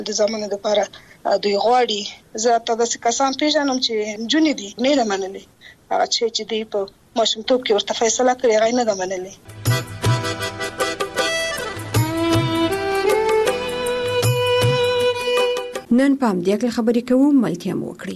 د زمانه لپاره دوی غواړي. زه تاسو کسان پیژنم چې جونې دي نه لمنلې هغه چې دی په ماشومتوب کې ورته فیصله کړې هغه نه لمنلې. نن پام دې خبرې کوو ملتیا مو وکړي.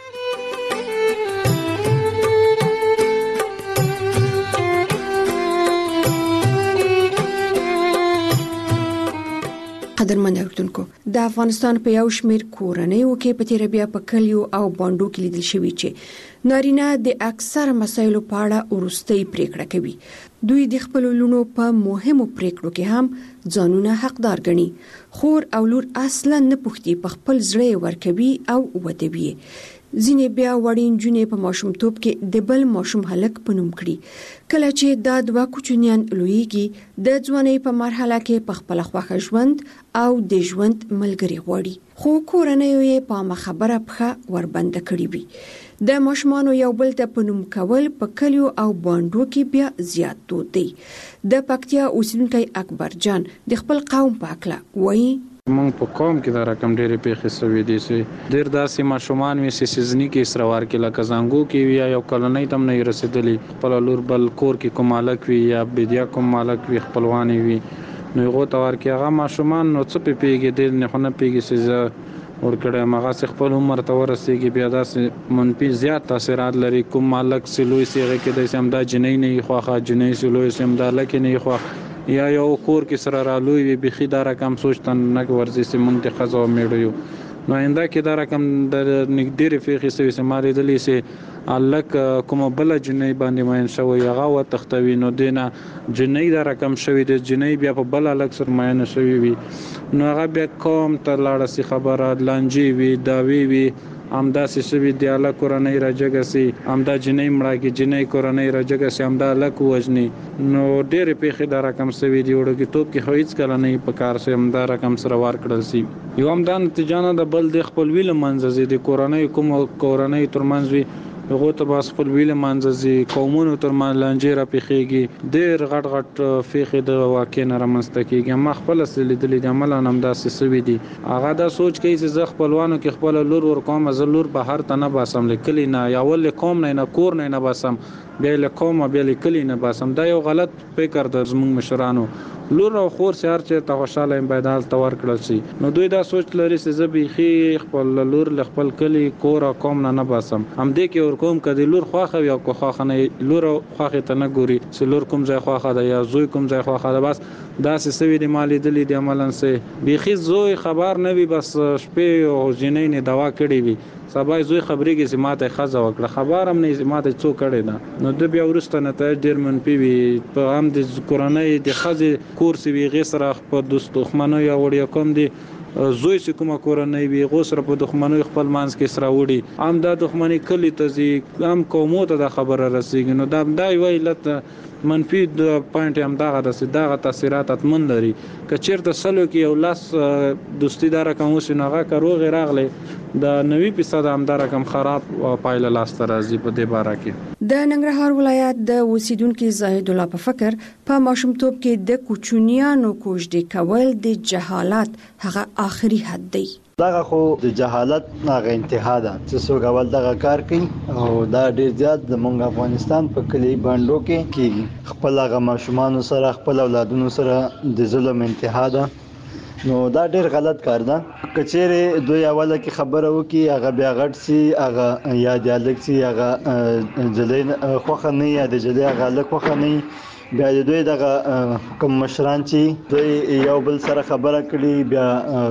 قدرمن اوریدونکو د افغانستان په یو شمېر کورنیو کې په تیر بیا په کلیو او باندو کې لیدل شوی چې نارینه د اکثر مسایلو په اړه ورستۍ پریکړه کوي. دوی د خپل لونو په مهمو پریکړو کې هم ځانونه حقدار ګڼي. خور او لور اصلا نه پوښتي په خپل زړه ورکوي او ودوي. ځینې بیا وړین جونې په ماشومتوب کې د بل ماشوم هلک په نوم کړي. کله چې دا دوه کوچنیان لویږي د ځوانۍ په مرحله کې په خپل خوښه ژوند او د ژوند ملګری غواړي. خو کورنۍ یې په خبره پخه وربنده کړي وي. د ماشومانو یو بل ته په نوم کول په کلیو او باندو کې بیا زیات دود دی. د پکتیا اوسیدونکی اکبر جان د خپل قوم په اړه وایي مونږ په قوم کې دا رقم ډېرې پیښې سوي دي چې ډېر داسې ماشومان وي چې سیزني کې اسروار کې لکه زنګو کې وي یا کلنۍ تم نه رسیدلی خپل لور بل کور کې کوم مالک وي یا بدیا کوم مالک وي خپلوانی وي نو هغه تور کې هغه ماشومان نو څه پیږي د نه خونه پیږي چې ورکړه مغه خپل عمر ته ورسېږي بیا داسې منفي زیات تاثیرات لري. کوم مالک سلوي سیغه کې د سمدا جنۍ نه خوخه جنۍ سلوي سمدا لکه نه خوخه یا یو کور کې سره رالوي وي بخي دا رقم سوچتن نه ورزي سیمون ته خزو میړو نو انده کې دا رقم د نګډيري فيخي سوي سماري دلی سي الک کوم بل جنۍ باندې ماین شوی هغه و تختوي نو دینه جنۍ دا رقم شوی د جنۍ بیا په بل الک سر ماین شوی وي نو هغه بیا کوم ته لاړه سي خبره لانجی وي داوی وي امدا سوي دی الله قرآنی راجګسي امدا جنۍ مړه کې جنۍ قرآنی راجګسي امدا الک وجني نو ډېر پیخي دا رقم سوي دی وړو کې توپ کې هیڅ کله نه په کار سي امدا رقم سره وار کړل سي یو امدا نتیجانه د بل د خپل ویل منځ دي قرآنی کوم قرآنی ترمنځ وي هغه ته باس خپل ویل منځ قومونو ترمن لانجې را پیخيږي ډېر غټ غټ فیخي د واقع نه رامنځته کیږي ما خپل لیدلې د عمل نام داسې سوي دي هغه دا سوچ کوي چې زه خپلوانو کې خپل لور ور کوم زلور به هر تنه باسم لیکلی نه یا ول کوم نه کور نه باسم بیا له کومه بیا لیکلی نه باسم دا یو غلط فکر د زموږ مشرانو لور او خور سره چې ته خوشاله امبادال تور کړل شي نو دوی دا سوچ لري چې زه به خپل لور ل خپل کلی کور او کوم نه باسم هم دې کې ور کوم کدي لور خواخه یا کو خواخه نه لور خواخه ته نه ګوري چې لور کوم ځای خواخه ده یا زوی کوم ځای خواخه ده بس دا سوي د مالی دلی د عملن سه بيخي زوی خبر نه وي بس شپې او جنۍ نه دوا کړی وي سبا زوی خبرېږي چې ماته خزه وکړه خبر هم نه ماته څو کړی ده نو د بیا ورسته نه ته ډیر منفي وي په هم د قرآنی د خزه کورس وی غسر په دوست خمنو یا وړیا کوم دي زوی چې کومه کورنۍ وي غوسره په دښمنۍ خپل مانس کې سره وړي عام د دښمنۍ کلی ته زی عام قومو ته د خبره رسیږي نو دا وی لته منفي د پوینټ هم دغه تاثیرات اتمن لري که چیرته سلو کې یو لاس دوستی دار کوم سينغه کروغ راغله د 90% هم دا رقم خراب پایله لاس ترازی په دې باره کې د ننګرهار ولایت د اوسیدونکو زاهد الله په فکر په ماشومتوب کې د کوچنیانو کوژدې کول د جهالت هغه آخري حد دی دغه خو د جهالت هغه انتها ده چې څوک اول دغه کار کوي او دا ډیر زیات د مونږ افغانستان په کلی باندو کې کیږي خپل هغه ماشومان سره خپل اولادونو سره د ظلم انتها ده نو دا ډیر غلط کار ده کچېره دوی اوله کې خبره وکي هغه بیا غټ سي هغه یا دیالک سي هغه جلین خوخه نه یا د جلی هغه لک خوخه نه بیا دوی دغه کوم مشران چې دوی یو بل سره خبره کړي بیا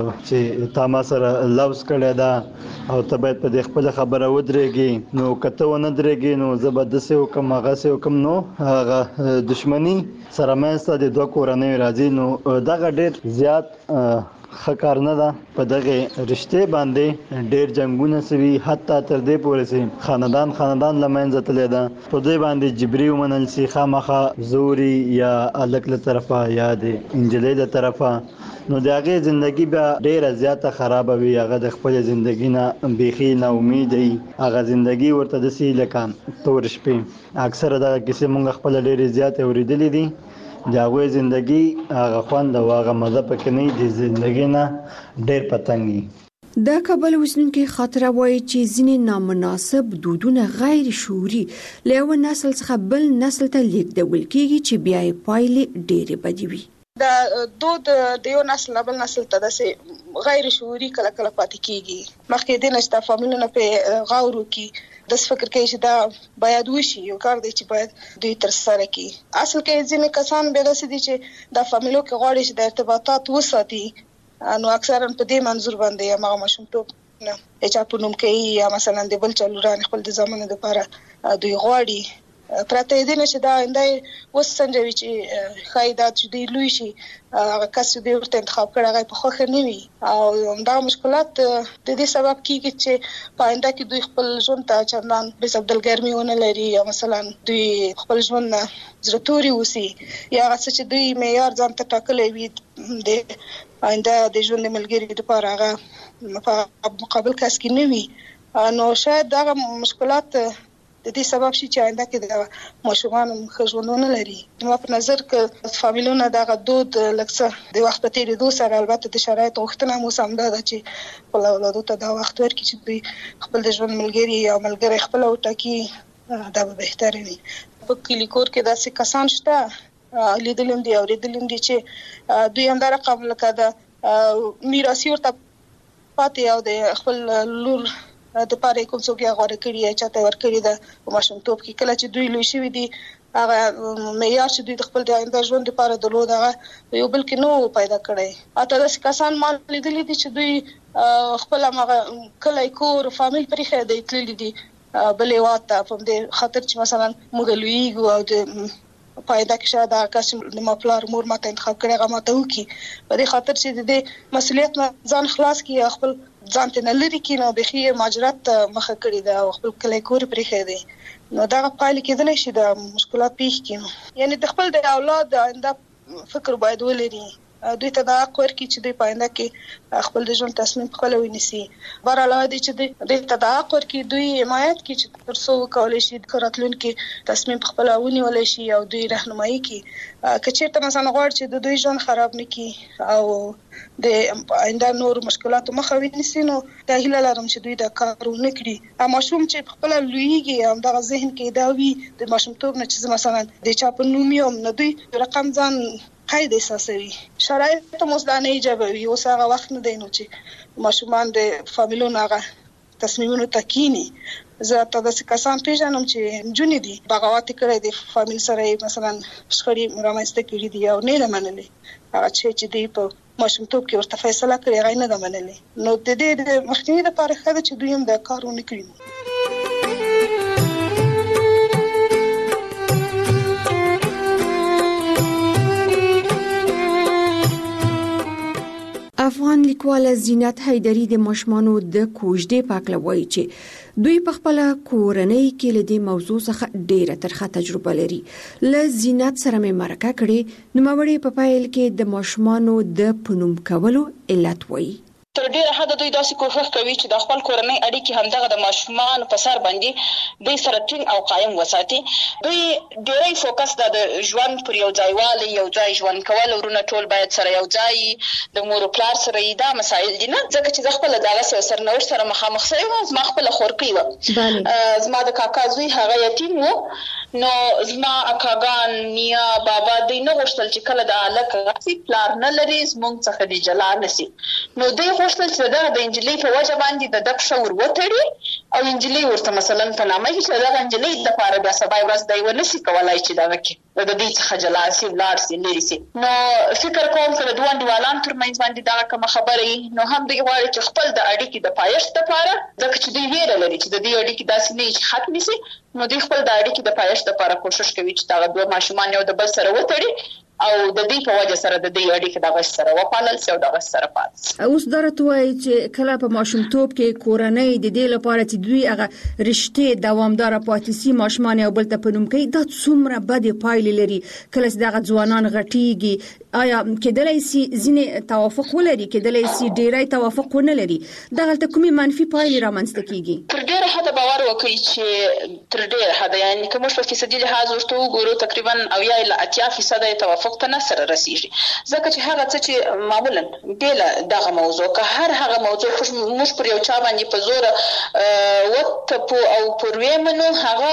چې تاسو سره لوز کړي دا او ته باید په خپل خبره ودرېږي نو کته ونه درېږي نو زبردست حکم هغه سه حکم نو هغه دښمنی سره مېسته د دوه کورنۍ راځي نو دغه ډېر زیات خکار نه ده په دغه رشته باندې ډېر جنگونه سوي حتی تر دې پورې سي خاندان لمنځه تللی ده په دې باندې جبري ومنل سي خامخا زوري یا الک له طرفه یا د انجلۍ له طرفه نو دغه ژوندۍ به ډېره زیاته خراب وي هغه د خپل ژوندۍ نه بيخي نه امید وي هغه ژوندۍ ورته د سي لکان تور شپې اکثره دغه کیسې مونږ خپل ډېر زیات اوریدلې دي د هغوی ژوندګي هغه خوند او هغه مزه پکې نه د ژوندګي نه ډېر پتنګي. د کابل اوسیدونکو خاطره وایي چې ځینې نامناسب دودونه غیر شعوري له یو نسل څخه بل نسل ته لیږدول کېږي چې بیا یې پایلې ډېرې بدې وي. د دود د یو نسل بل نسل ته داسې غیر شعوري کله کله پاتې کېږي. مخکې د نشته فامیلونه په غور کې د فکر کوي چې دا باید وشي، یو کار دی چې باید دوی تر سره کړي. اصل کې ځینې کسان به داسې دي چې د فامیلو کې غواړي چې د ارتباطات وساتي، نو اکثرا په دې منظور باندې یا هغه ماشومتوب نه چا په نوم کوي یا مثلا د بل چلوران خپل د زمانه لپاره دوی غواړي پرته دې نه چې دا اندای وسنجوي چې خایدا چې دی لوي شي هغه کس دې ورته انتخاب کړی هغه په خوښه نه وي او دا مشکلات د دې سبب کیږي چې پاینده کې دوی خپل ژوند ته چندان به سبدلګرمي ونه لري یا مثلا دوی خپل ژوند نه زړه وسی یا هغه چې دوی معیار ځان ته ټاکلې وي د پاینده د ژوند ملګری لپاره هغه په مقابل کس کې نه وي، نو شاید دا مشکلات د دې سبب شي چې آینده کې د ماشومان خژوندونه لري. نو په نظر کې فامیلونه دغه دود لکه د وخت په تیریدو سره البته د شرایط غوښتنه مو سم ده چې خپل اولادو ته دا وخت ورکړي چې دوی خپل د ژوند ملګری یا ملګری خپل وټاکي دا به بهتره وي. په کلی کور کې داسې کسان شته لیدلم دي او لیدلم دي چې دوی هم دا رقم لکه د میراثي ورته پاتې او د خپل لور د پاره کوم څوک یې غوړه کړی یا چاته ور کړی د ماشومتوب کې کله چې دوی لوي شوی دي هغه معیار چې دوی خپل د آینده ژوند لپاره درلود هغه یو بل کې نو پیدا کړی. اته داسې کسان ما لیدلي دي چې دوی خپل هغه کله کور فامیل پرې خېدي تللی دي بلې واته په دې خاطر چې مثلا موږ لویږو او د پایدا کې شاید هغه کس د مپلار مور ماته انتخاب کړی هغه ماته وکي په دې خاطر چې د مسؤلیت نه ځان خلاص کړي خپل ځان ته لري کې نو بخي ماجرات مخه کړی دا خپل کلی کور پرې خېدي نو دا پایله کېدلی شي د مشکلات پیښ کړي. یعنی د خپل د اولاد آینده فکر باید ولري، دوی ته دا حق ورکړي چې دوی پاینده کې خپل د ژوند تصمیم خپل ونیسي. بهر علاوه دي چې دوی ته دا حق ورکړي دوی حمایت کړي چې تر څو وکولای شي د راتلونکي تصمیم خپل ونیول شي او دوی راهنمایي کړي که چیرته مثلا غواړي چې د دوی ژوند خراب نه کړي او د آینده نور مشکلاتو مخه ونیسي نو دا هیله لرم چې دوی دا کار ونه کړي. ماشوم چې خپل لویږي هم دغه ذهن کې دا وي د ماشومتوب نه چې مثلا د چا په نوم یم نه دوی رقم ځان قید احساسوي. شرایط مزدانه ایجابوي اوس هغه وخت نه دی نو چې ماشومان د فامیلونو هغه تصمیمونو تکینی. زه تاسو کسان پیژنم چې جونې دي بغاوت کړی د فامیل سره مثلا شخړې رامنځته کړې دي او نه منلې هغه چې دی په ماشومتوب کې ورته فیصله کړې هغه نه منلې نو د دې د مخنیوي لپاره خاله چې دوی هم دا کارونه کړی. افغان لیکواله زینت حیدری د ماشومانو د کوژدې پاکله وایي چې دوی په خپل کورنۍ کې له دې موضوع څخه ډیره ترخه تجربه لري. له زینت سره مې مرکه کړې نو مړې په پایل کې د ماشومانو د پنوم کولو علت وایي. تر ډیره حد دوی داسې کوښښ کوي چې د خپل کورنۍ اړیکې همدغه د ماشومان په سر باندې دوی سره ټینګ او قایم وساتي. دوی ډیری فوکس د ژوند پر یو ځایوالي یو ځای ژوند کول ورونه ټول باید سره یو ځای د مور او پلار سره دا مسایل دي نه ځکه چې زه خپل دغه سرنوشت سره مخامخ شوی وم. زما خپل خورکۍ وه زما د کاکا زوی هغه یتیم و نو زما اکاګان نیا بابا دوی نه غوښتل چې کله د هلک غسي پلار نه لري زموږ څخه د جلا نشي نو دوی غوښتل چې دغه د انجلۍ په وجه باندې د دغه شور وتړي او انجلۍ ورته مثلا په نامه کې چې دغه انجلۍ د لپاره بیا سبا ورځ دی ونشي کولای چې دغه کې د دې څخه جلا شي ولاړ شي لري شي. نو فکر کوم چې دوه انډیوالان ترمنځ باندې دا کوم خبرې نو هم دوی غواړي چې خپل د اړیکې د پایښت لپاره ځکه چې دوی ویره لري چې د دې اړیکې داسې نه ختم شي نو دوی خپل د اړیکې د پایښت لپاره کوشش کوي چې دا دوه ماشومان یو د بل سره وتړي او د دې په وجه سره د دې اړیکې د غش سره وپالل شي او د غش سره پات. اوس درته وایي چې کله په ماشومتوب کې کورنۍ د دې لپاره چې دوی هغه رشتې دوامدار پاتې شي ماشومان یو بل ته پنوم کوي دا څومره بد پایلې لري. کله چې دغه ځوانان غټیږي آیا کېدلای شي ځینې توافق ولري کېدلای شي ډیری توافق ونه لري دغه ته کومې منفي پایلې رامنځته کیږي؟ تر ډیره حد باور وکړي چې تر ډیره حد یعنی کوم په فیصدي لحاظ ورته وګورو تقریبا او یا 80% توافق توافق نه سره رسیږي ځکه چې هغه څه چې معمولا بل دغه موضوع که هغه موضوع موږ پر یو چا باندې په زور وټپو او پروي منو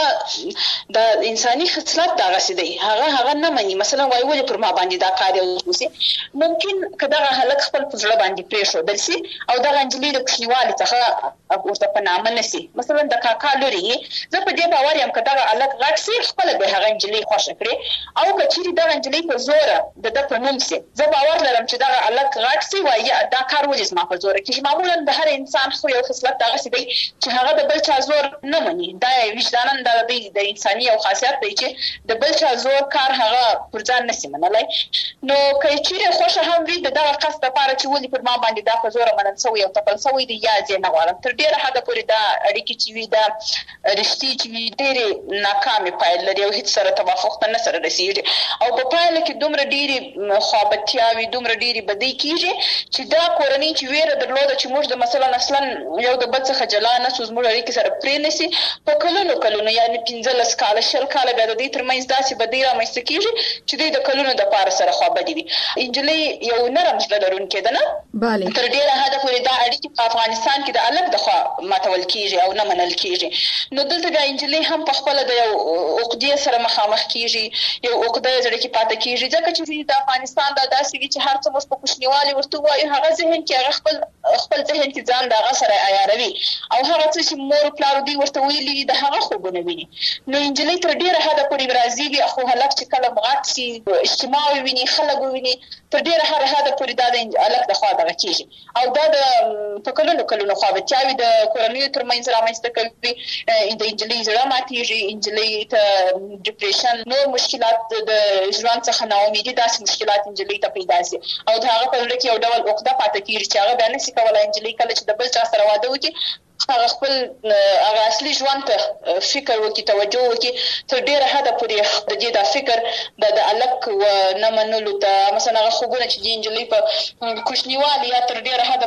هغه د انساني خصلت دغه سدي هغه نه مني مثلا وای ولې پر ما باندې دا کار وسی ممکن کدا هلک خپل په ځړ باندې پېښو دلسي او دا انجلي د کلیوالي څخه ورته په نامه نسی مثلا د کاکا لوري زه په دې باور یم کدا هلک غټ سي خپل به هغه انجلي خوښ کړي او کچېری دا انجلي په زور د په نوم سي زه باور لرم چې دا هلک غټ سي وای دا کار ولې ما په زور کې معمولا د هر انسان خو یو خصلت دغه سي دی چې هغه د بل چا زور نه مني دا وجدانن د انساني او خاصیت دی چې د بل چا زور کار هغه پر ځان نسی منلای نو کچېری خوښ هم وي دغه قصد لپاره چې ولې پر ما باندې دا په زور منل سوی او تپل سوی دی یا ځنه غواړم تر ډیره حد پورې دا اړیکې چې وي دا رښتې چې وي ډېرې ناکامې پایلې لري او هیڅ سره توافق نه سره رسیږي او په پایله کې دومره ډېرې خوابتیاوې دومره ډېرې بدۍ کېږي چې دا کورنۍ چې ویره درلوده چې موږ د مثلا اصلا یو د بل څخه جلا نه سو زموږ اړیکې سره پرې نسي په کلونو یعنی 15 کاله 20 کاله بیا د دې ترمنځ داسې بدۍ رامنځته کېږي چې دوی د کلونو دپاره سره خوابدي وي انجلۍ یو نرم زړه لرونکې ده نه تر ډېره حده پورې دا اړیکې په افغانستان کې د هلک د خوا ماتول کېږي او نه منل کېږي نو دلته بیا انجلۍ هم په خپله د یو عقدې سره مخامخ کېږي یو عقده یې زړه کې پاته کېږي ځکه چې د افغانستان دا داسې وي چې هر څه موږ په کوچنیوالي ورته ووایو هغه ذهن کې هغه خپل ذهن کې ځان د هغه سره عیاروي او هغه څه چې مور پلار دوی ورته ویلي وي د هغه خوبونه ویني نو انجلۍ تر ډېره حده پورې راځي خو هلک چې کله مغات سي اجتماع وویني خلک وویني تر ډېره حده پورې دا د هلک د خوا دغه کېږي او دا د په کلونو خوابتیاوې د کورنیو ترمنځ رامنځته کوي د انجلۍ زړه ماتېږي انجلۍ ته ډیپریشن نور مشکلات د ژوند څخه ناامیدي داسې مشکلات انجلۍ ته پیدا سي او د هغه په زړه کې یو ډول عقده پاته کېږي چې هغه بیا نسي کولی انجلۍ کله چې د بل چا سره واده وکړي هغه خپل هغه اصلي ژوند ته فکر وکړي توجه وکړي تر ډېره حده پورې د دې دا فکر د هلک نه منلو ته مثلا هغه خوبونه چې د انجلۍ په کوچنیوالي یا تر ډېره حده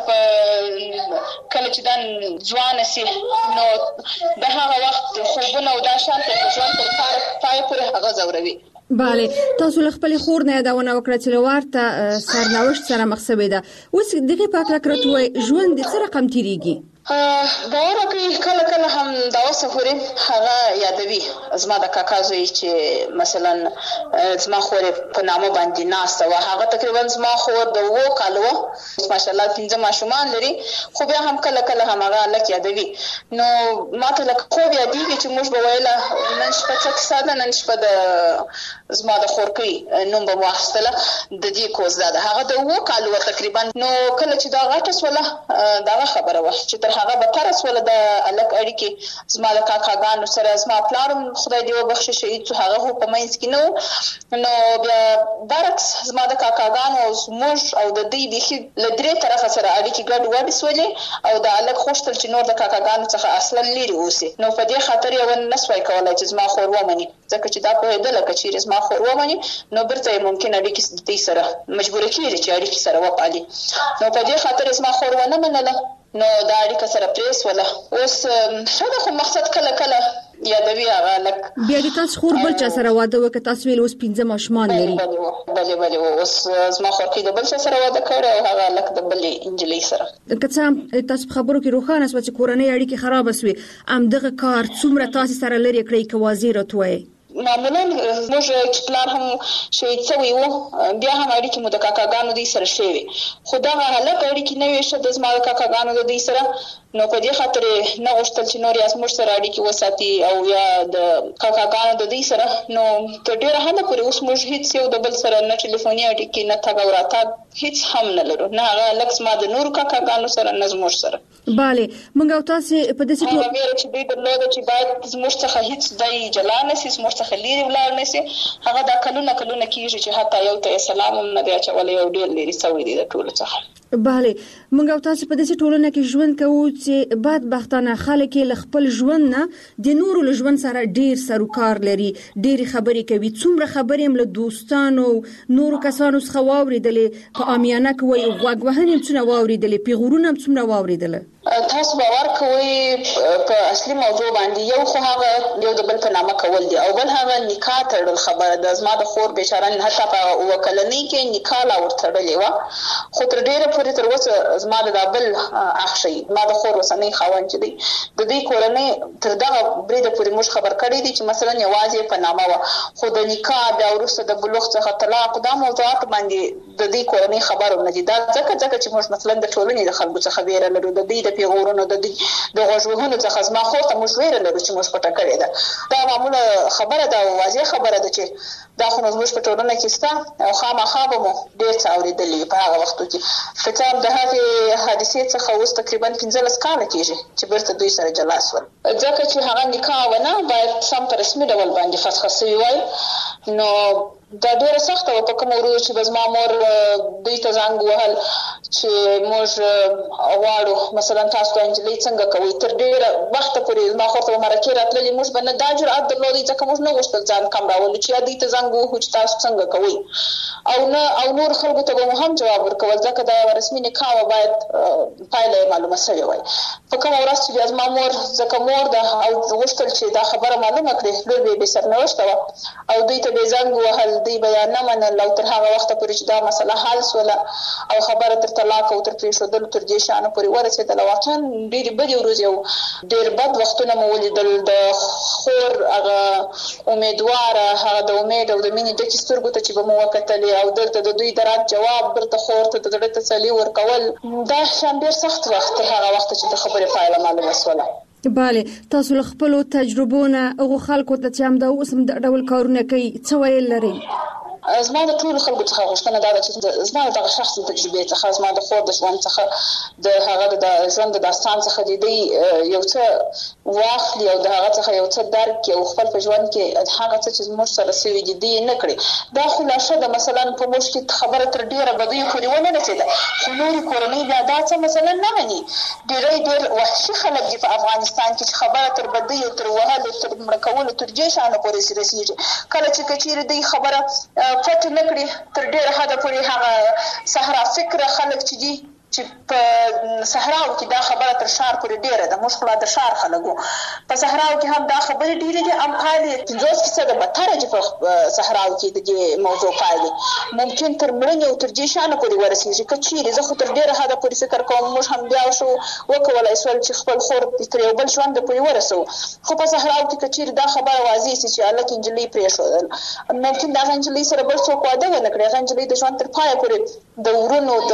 په کله چې دا ځوانه سي نو د هغه وخت خوبونه او دا شان ته ژوند تر پای پورې هغه ځوروي بله تاسو له خپلې خور نه یادونه وکړه چې له ورته سرنوشت سره مخ شوې ده اوس دغه په اړه راته وایي ژوند د څه رقم تیریږي باور وکړئ کله هم دا اوسه پورې هغه یادوي زما د کاکا زوی چې مثلا زما خور په نامه باندې ناسته وه هغه تقریبا زما خور د 7 کالو وه ماشاءالله 15 ماشومان لري خو بیا هم کله هم هغه هلک یادوي نو ما ته لکه خوب یادېږي چې موږ به ویله نن شپه څه کیسه ده نن شپه د زما د خورکۍ نوم به مو اخیستله د دې کوز دا ده هغه د 7 کالو وه تقریبا نو کله چې دا غټه سوله دغه خبره وه چې تر هغه به تر سوله د هلک اړیکې زما د کاکاګانو سره زما پلار هم خدای دې وبخښي شهید شو هغه خو په منځ کې نه نو بیا برعکس زما د کاکاګانو او زموږ او د دوی بیخي له 3 طرفه سره اړیکې ګډوډې سولې او د هلک غوښتل چې نور د کاکاګانو څخه اصلا لرې اوسي نو په دې خاطر یې ونه سوای کولی چې زما خور ومني ځکه چې دا پوهېدله که چېرې زما خور ومني نو بیرته یې ممکن اړیکې د دوی سره مجبوره کېږي چې اړیکې سره وپالي نو په دې خاطر یې زما خور ونه منله نو دا اړیکه سره پرې سوله اوس ښه ده خو مقصد کله یادوي هغه هلک بیا د تاسو خور بل چا سره واده وکړه تاسو ویل اوس 15 ماشومان لري بلې اوس زما خورکۍ د بل چا سره واده کړی او هغه هلک د بلې انجلۍ سره که څه تاسو په خبرو کې روښانه شوه چې کورنۍ اړیکې خرابه سوې همدغه کار څومره تاسو سره لرې کړی که واضح راته وایئ معمولا موږ پلار هم شهید شوی و بیا هم اړیکې مو د کاکاګانو دوی سره ښې وې خو دغه هلک اړیکې نه وې ښه د زما د کاکاګانو د دوی سره نو په دې خاطر نه غوښتل چې نور یا زموږ سره اړیکې وساتي او یا د کاکاګانو د دوی سره نو تر ډېره حده پورې اوس موږ هېڅ یو د بل سره نه ټلیفوني اړیکې نه تګ او راتګ هېڅ هم نه لرو نه هغه هلک زما د نورو کاکاګانو سره نه زموږ سره بله موږ او تاسې په داسې هغه ویره چې دوی درلوده چې باید زموږ څخه هېڅ دی جلا نه سي زموږ څخه لرې ولاړ نه سي هغه دا کلونه کېږي چې حتی یو ته یې سلام هم نه دی اچولی یو ډېر لرې سوی دی د ټولو څخه بله موږ او تاسو په داسې ټولنه کې ژوند کوو چې بدبختانه خلک یې له خپل ژوند نه د نورو له ژوند سره ډېر سروکار لري ډېرې خبرې کوي څومره خبرې هم له دوستانو نورو کسانو څخه واورېدلې په عامیانه کې وایي غوږ وهنې هم څومره واورېدلې پیغورونه هم څومره واورېدله تاسو باور کوئ په اصلي موضوع باندې یو خو هغه یو د بل په نامه کول دي او بل هغه نکاح تړل خبره د زما د خور بیچاره حتی په وکلنۍ کې نکاح لا ورتړلې وه خو تر ډېره پورې تر اوسه زما د بل اخ شي ما د خور اوسنی خاوند چې دی د دې کورنۍ تر دغه بریده پورې موږ خبر کړی دي چې مثلا یوازې په نامه وه خو د نکاح بیا وروسته د بلوغ څخه طلاق دا موضوعات باندې د دې کورنۍ خبر نه دي دا ځکه چې موږ مثلا د ټولنې د خلکو څخه ویره لرو د دې د پیغورونو د غوږ وهلو څخه زما خور ته موږ ویره لرو چې موږ پټه کړې ده دا معموله خبره ده او واضح خبره ده چې دا خو زموږ په ټولنه کې شته او خامخا به مو ډېر څه اورېدلي په هغه وختو کې فکر د هغې حادثې څخه اوس تقریبا 15 کاله کېږي چې بیرته دوی سره جلا شول ځکه چې هغه نکاح ونه باید سم په رسمي ډول باندې فسخه شوې وای نو دا ډېره سخته وه په کوم ورځو چې به زما مور دوی ته زنګ وهل چې موږ غواړو مثلا تاسو ته نجلۍ څنګه کوئ تر ډېره وخته پورې زما خور ته به مرکې راتللې موږ به نه دا جرأت درلودی ځکه موږ نه غوښتل ځان کم راولو چې یا دوی ته زنګ ووهو چې تاسو څنګه کوئ او نور خلکو ته به مو هم جواب ورکول ځکه دا یوه رسمي نکاح وه باید پایله یې معلومه سوې وای په کومه ورځ چې بیا زما مور ځکه مور ده او غوښتل چې دا خبره معلومه کړي لور به یې بې سرنوشته وه او دوی ته به یې زنګ ووهل دوی به یا نه منل او تر هغه وخته پورې چې دا مسله حل سوله او خبره تر طلاق او تر پرېښودلو تر دې شیانو پورې ورسېدله واقعا ډېرې بدې ورځې او ډېر بد وختونه مو ولیدل د خور هغه امیدواره هغه د امید او د مینې ډکې سترګو ته چې به مو وکتلې او دلته د دوی د رد جواب بلته خور ته د زړه تسلي ورکول دا شیان ډېر سخت وخت تر هغه وخته چې د خبرې پایله معلومه سوله بله تاسو له خپلو تجربو نه هغو خلکو ته چې همدا اوس هم د ډول کارونه کوي څه ویل لرئ زما د ټولو خلکو څخه غوښتنه دا ده چې زما د دغه شخصي تجربې څخه زما د خور د ژوند څخه د هغه د ژوند د داستان څخه د دوی یو څه واخلي او د هغه څخه یو څه درک کړي او خپل په ژوند کې هغه څه چې زموږ سره سوي دي دوی نه کړي دا خلاصه ده مثلا په موږ کې خبره تر ډېره بدیو پورې ونه رسېده خو نورې کورنۍ بیا دا څه مثلا نه مني ډېر وحشي خلک دي په افغانستان کې چې خبره تر بدیو تر وهلو تر مړه کولو تر دې شیانو پورې رسېږي کله چې که چېرې دوی خبره پټ نه کړي تر ډېره حده پورې هغه صحرا فکره خلک چې دي چې په صحراو کې دا خبره تر ښار پورې ډېره ده موږ خو لا د ښار خلک وو په صحراو کې هم دا خبرې ډېرې دي هم پایلې 50% بدتره چې په صحراو کې د دې موضوع پایلې ممکن تر مړینې او تر دې شیانو پورې ورسېږي که چېرې زه خو تر ډېره حده پورې فکر کوم موږ هم بیا شو وکولی شول چې خپل خور تر یو بل ژونده پورې ورسوو خو په صحراو کې که چېرې دا خبره واضح شي چې هلک نجلۍ پرېښودل ممکن د هغه نجلۍ سره بل څوک واده ونه کړي هغه نجلۍ د ژوند تر پایه پورې د ورونو د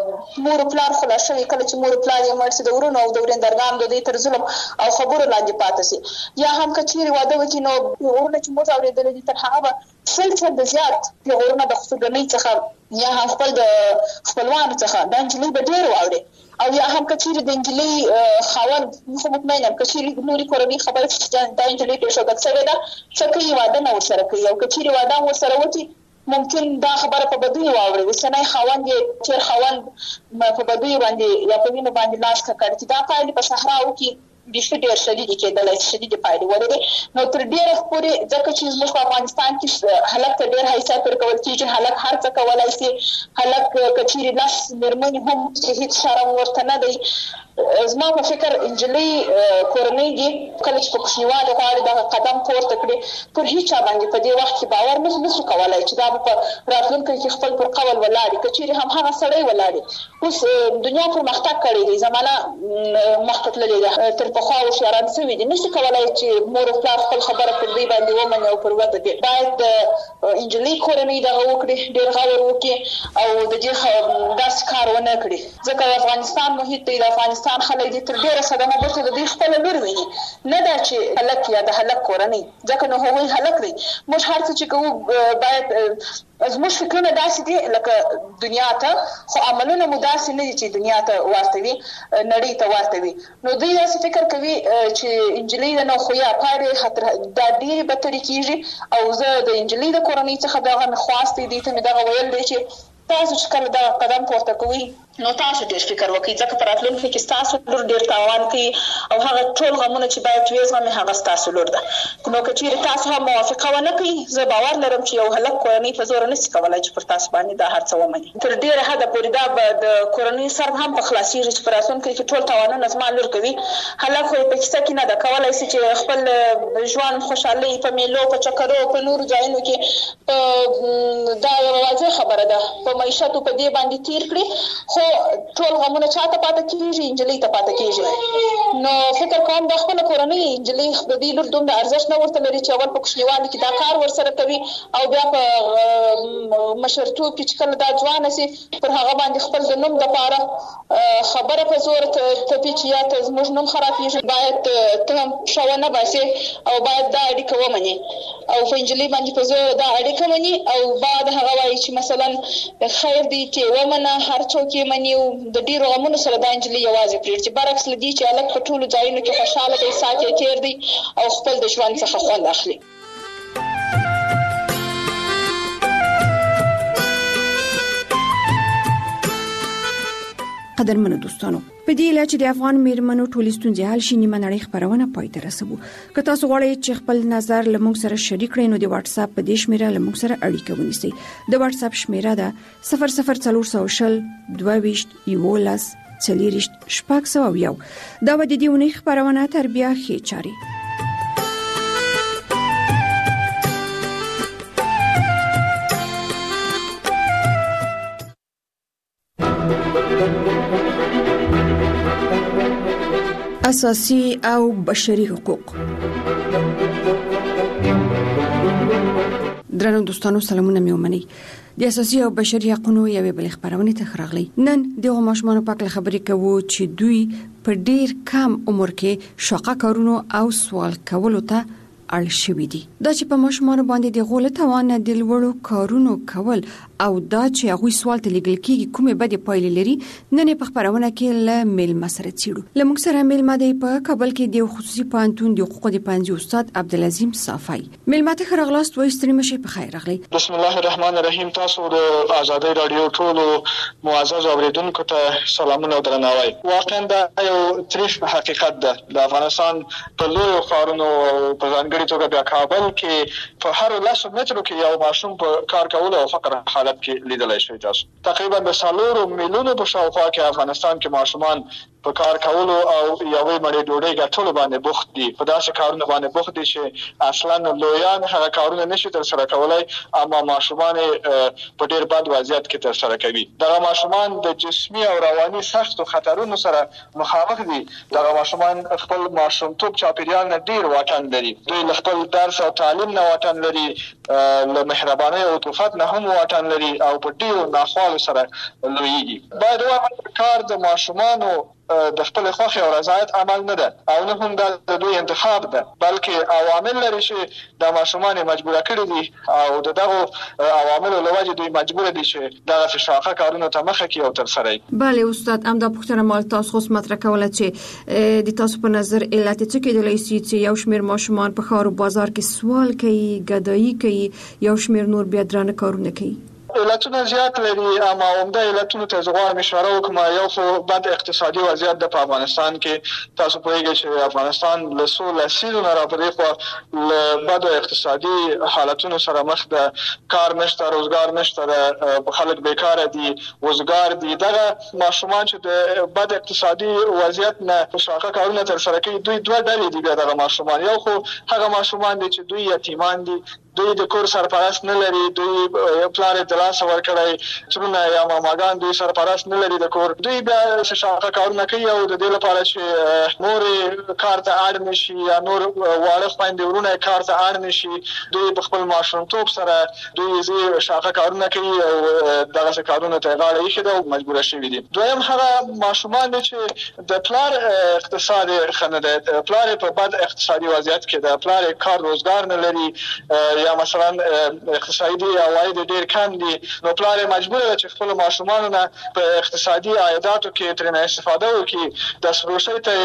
مور پلار خلا شوي کله چې مور پلار یې مړ شي د ورونو او د ورېندرګانو د دوی تر ظلم او خبرو لاندې پاتې شي یا هم که چېرې واده وکړي نو پیغورونه چې موږ اورېدلي دي تر هغه به 100% زیات پیغورونه د خسوګنۍ څخه یا هم خپل د خپلوانو څخه دا نجلۍ به ډېر واوري او یا هم که چېرې د نجلۍ خاوند خو مطمئن یم که چېرې نورې کورنۍ خبره چې دا نجلۍ پرېښودل شوې ده څه کوي واده نه ورسره کوي او که چېرې واده هم ورسره وکړي ممکن دا خبره په بدیو واوري اوسنی خاوند یې تېر خاوند په بدیو باندې یا په وینو باندې لاس ککړ چې دا پایلې په صحراو کې بیخي ډېر شدیدې کېدلی شي شدیدې پایلې ولري نو تر ډېره پورې ځکه چې زموږ په افغانستان کې هلک ته ډېر حیثیت ورکول کېږي هلک هر څه کولی شي هلک که چېرې لس مېرمنې هم چې هېڅ شرم ورته نه دی زما په فکر نجلۍ کورنۍ دي کله چې په کوچنیوالي غواړي دغه قدم پورته کړي پر هېچا باندې په دې وخت کې باور نشو کولی چې دا به په راتلونکي کې خپل پر قول ولاړي که چېرې هم هغه سړی ولاړي اوس دنیا پرمختګ کړی دی زمانه مخته تللې ده تر پخوا هوښیاران سوي دي نشي کولی چې مور او پلار خپل خبره پر دوی باندې ومني او پر وده دي باید د نجلۍ کورنۍ دغه وکړي ډېر غور وکړي او د دې داسې کار ونه کړي ځکه د افغانستان محیط دی د افغانستان خلک دي تر ډېره صدمه بیرته د دوی خپله لور ویني نه دا چې هلک یا د هلک کورنۍ ځکه نو هغوی هلک دی موږ هر څه چې کوو باید زموږ فکرونه داسې دي لکه دنیا ته خو عملونه مو داسې نه دي چې دنیا ته ورته وي نړۍ ته ورته وي نو دوی داسې فکر کوي چې نجلۍ ده نو خو یا پایلې دا ډېرې بدترې کېږي او زه د نجلۍ د کورنۍ څخه دغه مې خواست دی دوی ته مې دغه ویل دی چې تاسو چې کله دغه قدم پورته کوئ نو تاسو ډیر فکر وکړئ ځکه په راتلونکي کې تاسو لور ډیر تاوان کوي او هغه ټول غمونه چې باید ویزغمي هغه تاسو لور ده. نو که چیرې تاسو هم موافقه ونه کړئ زه باور لرم چې یو هلک کورنۍ په زور نشي کولای چې پر تاسو باندې دا هر څه ومني. تر ډیره حده پورې دا د کورنۍ سر هم په خلاصيږي چې پر راتلونکي کې ټول تاوانونه زما لور کوي. هلک خو په کیسه کې نه ده کولای چې خپل ژوند خوشحالي په میلو په چکرو په نورو ځایونو کې دا یو واضح خبره ده په معیشت په دې باندې تیر کړي خو ټول غمونه چاته پاتې کیږي انجلۍ ته پاتې کیږي. نو فکر کوم د خپل کورنۍ انجلۍ د دې لور دومره ارزښت نه ورته لري چې اول په کوچنیوالي کې دا کار ورسره کوي او بیا په مشرتوب کې چې کله دا ځوانه سي پر هغه باندې خپل د نوم لپاره خبره په زور تپي چې یا ته زموږ نوم خرابېږي باید ته شاونه باسي او باید دا اړیکه ومني او په انجلۍ باندې په زور دا اړیکه مني او بعد هغه وایي چې مثلا خیر دی چې ومنه هر څوک یې مني او د ډیرو غمونو سره دا انجلۍ یوازې پرېږدي برعکس له دې چې هلک په ټولو ځایونو کې خوشحاله دی ساعت یې تېر دی او خپل د ژوند څخه خوند اخلي. قدرمنو دوستانو په دې لاره چې د افغان میرمنو ټولې ستونزې حل شي نیمه نړۍ خبرونه پای ته رسوو. که تاسو غواړئ چې خپل نظر له موږ سره شریک کړئ نو د واتس اپ په دې شمیره له موږ سره اړیکه ونیسئ. د واتس اپ شمیره ده 00400 22 11 4 دا و د دې ونې خبرونه تر بیا ښې چاري. اساسي او بشري حقوق. درنو دوستانو سلامونه مې ومنئ. د اساسي او بشري حقوقو یوې بل خبرونه ته راغلي. نن د ماشومانو په اړه خبرې کوو چې دوی په ډیر کم عمر کې شاقه کارونو او سوال کولو ته اړ شوي دي. دا چې په ماشومانو باندې د غوله توان د لوړو کارونو کول او دا چې هغه سوال ته لګل کېږي کومه بده پایلې لري نن په خبرونه کې له میلمه سره چیړو. لمونږ سره میلمه دی په کابل کې د خصوصي پانتون د حقوقو د پنځه استاد عبدالعظیم صافی. میلمه ته خرغلاست وای ستړي مشه په خیر راغلی. بسم الله الرحمن الرحیم. تاسو د آزادۍ رادیو ټولو معزز اوریدونکو ته سلامونه او درناوی. واقعا دا یو تریخ حقیقت ده. د افغانستان په لوی ښارونو په ځانګړي توګه د کابل کې په هر 10 مترو کې یو ماشوم په کار کولو او فقر حالت کې لیدل شوی. تاسو تقریبا د 4 میلیونو په شاوخوا کې افغانستان کې ماشومان په کار کولو او یوې مړې ډوډۍ ګټلو باندې بوخت دي. په داسې کارونو باندې بوخت دي چې اصلا لویان هغه کارونه نشي تر سره کولای اما ماشومان په ډېر بد وضعیت کې تر سره کوي. دا ماشومان د جسمي او رواني سختو خطرونو سره مخامخ دي. دا ماشومان خپل ماشومتوب چاپیریال نه ډېر واټن لري. دوی خپل درس او تعلیم نه واټن لري، له مهرباني او طفوت نه هم واټن لري او په ډېرو ناخوالو سره لویږي. باید وایم کار د ماشومانو د خپل خوښ او رضایت عمل نه ده او نه هم د دوی انتخاب ده بلکې عوامل لري چې د ماشومان مجبور کړي دي او دغه عوامل له وجې دوی مجبور دي چې دغه شاقه کارونه ته مخه کوي او تر سره. بله استاد امدا پوښتنه مال تاسو خو مطرح کوله چې د تاسو په نظر علت څه کېدلی شي چې یو شمېر ماشومان په ښار او بازار کې سوال کوي، ګدایي کوي، یو شمېر نور بیا درانه کارونه کوي؟ علتونه زیات لري اما عمده علتونه ته زغوار مشوره وکم. یو خو بد اقتصادي وضعیت د افغانستان کې تاسو پوهیږئ چې افغانستان له سیزونه را پدې خو له بد اقتصادي حالتونو سره مخ ده. کار نشته، روزګار نشته، خلک بیکار دي، وزګار دي. دغه ماشومان چې د بد اقتصادي وضعیت نه شاقه کارونه تر سره کوي دوی دوه ډلې دي. دغه ماشومان یو خو هغه ماشومان دي چې دوی یتیمان دي، دوی د کور سرپرست نه لري، دوی پلار د لاس ورکړی څونه یا ماماګان دوی سرپرست نه لري د کور، دوی بیا شاقه کارونه کوي او د دې لپاره چې نور کار ته اړ نشي یا نور واړه خویندې ورونه کار ته اړ نشي دوی په خپل ماشومتوب سره دوی شاقه کارونه کوي او دغه کارونه ته غاړه ایښي ده او مجبور شوي دي. دویم هغه ماشومان دي چې د پلار اقتصادي خنه ده، پلار په بد اقتصادي وضعیت کې ده، پلار کار روزګار نه لري یا مثلا اقتصادي عواید ډیر کم دي، نو پلار مجبور دی چې خپل ماشومان نه په اقتصادي عایداتو کې ترنه استفاده وکړي، د سروسي ته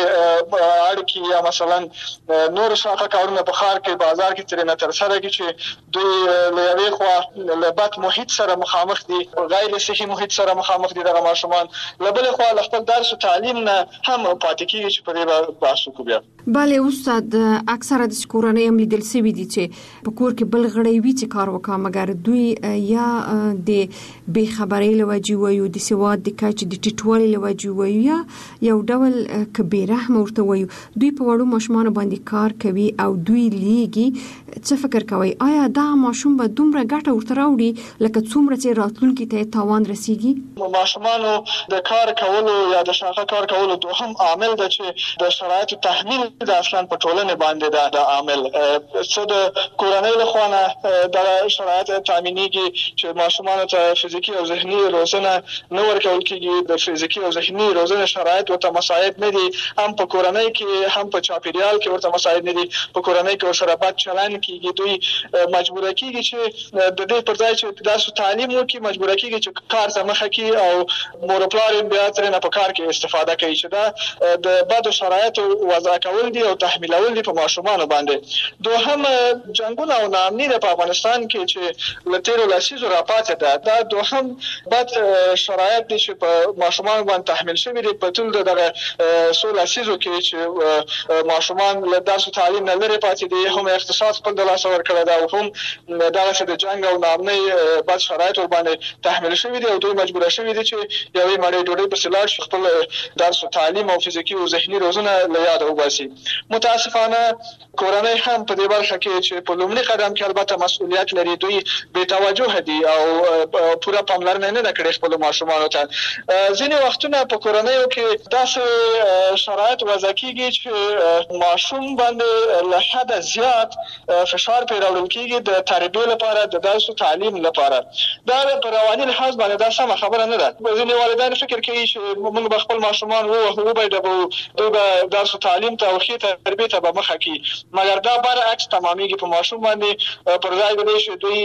اړ یا مثلا نور شاخه کارونه په خار کې بازار کې ترنه تر سره کې چې دوی له یوې خوا له بد محیط سره مخامخ دي، غیر صحي محیط سره مخامخ دي دغه ماشومان، له بلې خوا له خپل درس او تعلیم نه هم پاتې کېږي چې په دې بحث وکړو. بیا بله استاد، اکثره د کورنۍ هم لیدل شوي دي چې په کور کې بل غړی وي چې کار وکړي، مګر دوی یا د بې خبرۍ له وجې وایو، د سواد د کچې د ټیټوالي له وجې وایو، یا یو ډول که بې رحمه ورته وایو، دوی په وړو ماشومانو باندې کار کوي او دوی لیږي. څه فکر کوئ، آیا دا ماشوم به دومره ګټه ورته راوړي لکه څومره چې راتلونکي ته تاوان رسیږي؟ ماشومانو د کار کولو یا د شاخه کار کولو دوهم عامل ده چې د شرایطو تحمیل د اصلا په ټولنه باندې د عامل څه د کورنۍ له خوا نه د شرایط تامینېږي چې ماشومانو ته فزیکي او ذهني روزنه نه ورکول کېږي، د فزیکي او ذهني روزنه شرایط ورته مساعد نه دي، هم په کورنۍ کې هم په چاپیریال کې ورته مساعد نه دي، په کورنۍ کې ورسره بد چلند کېږي، دوی مجبوره کېږي چې د دې پر ځای چې درس تعلیم وکړي مجبوره کېږي چې کار ته مخه کړي او مور او پلار بیا ترنه په کار کې استفاده کوي، چې دا د بدو شرایطو وضع کول دي او تحمیلول دي په ماشومانو باندې. دوهم جنګونه او ناامني په افغانستان کې چې له تیرو لسیزو راپاتې ده، دا دوهم بد شرایط دي چې په ماشومانو باندې تحمیل شوي دي په ټول دغه څو لسیزو کې چې ماشومان له درس او تعلیم نه لرې پاتې دي، هم اقتصاد خپل د لاسه ورکړی ده او هم دغسې د جنګ او ناامنۍ بد شرایط ورباندې تحمیل شوي دي او دوی مجبوره شوي دي چې یوې مړۍ ډوډۍ پسې لاړ شي، خپل درس او تعلیم او فزیکي او ذهني روزنه له یاده وباسي. متاسفانه کورنۍ هم په دې برخه کې چې په لومړي قدم کې البته مسؤلیت لري، دوی بې توجه دي او پوره پاملرنه نه ده کړې خپلو ماشومانو ته. ځینې وختونه په کورنیو کې داسې شرایط وضع کېږي چې ماشوم باندې له حده زیات فشار پرې راوړل کېږي د تربیې لپاره، د درس او تعلیم لپاره. دا په رواني لحاظ باندې دا سمه خبره نه ده. ځینې والدین فکر کوي چې موږ به خپل ماشومان وبایدو، دوی به درس او تعلیم ته او ښې تربیې ته به مخه کړي، مګر دا برعکس تمامیږي. په ماشوم باندې پر ځای د دې چې دوی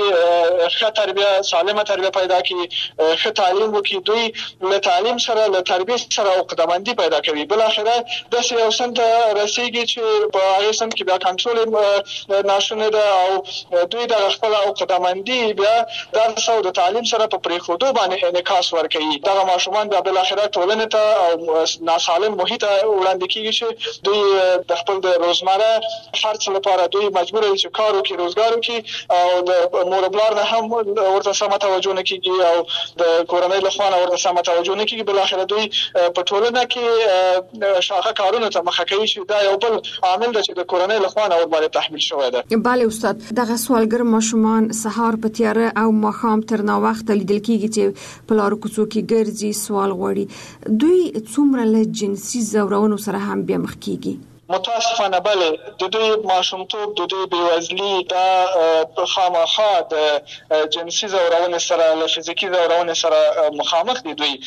ښه تربیه، سالمه تربیه پیدا کړي، ښه تعلیم وکړي، دوی له تعلیم سره له تربیې سره عقده‌مندي پیدا کوي. بالاخره داسې یو سن ته رسېږي چې په هغې سن کې بیا کنټرول ناشونی ده او دوی دغه خپله عقده‌مندي بیا درس او د تعلیم سره په پرېښودو باندې انعکاس ورکوي. دغه ماشومان بیا بالاخره ټولنې ته او ناسالم محیط ته وړاندې کېږي چې دوی د خپل د روزمره خرڅ لپاره دوی مجبور دي چې کار وکړي، روزګار وکړي او د مور او پلار نه هم ورته سمه توجه نه کېږي او د کورنۍ له خوا نه ورته سمه توجه نه کېږي. بالاخره دوی په ټولنه کې شاخه کارونو ته مخه کوي چې دا یو بل عامل ده چې د کورنۍ له خوا نه ورباندې تحمیل شوی ده. بله استاد، دغه سوالګر ماشومان سهار په تیاره او ماښام تر ناوخته لیدل کېږي چې په لارو کوڅو کې ګرځي، سوال غواړي. دوی څومره له جنسي ځورونو سره هم بیا مخ کېږي؟ متاسفانه بله، د دوی ماشومتوب، د دوی بېوزلي دا خامخا د جنسي ځورونې سره، له فزیکي ځورونې سره مخامخ دي. دوی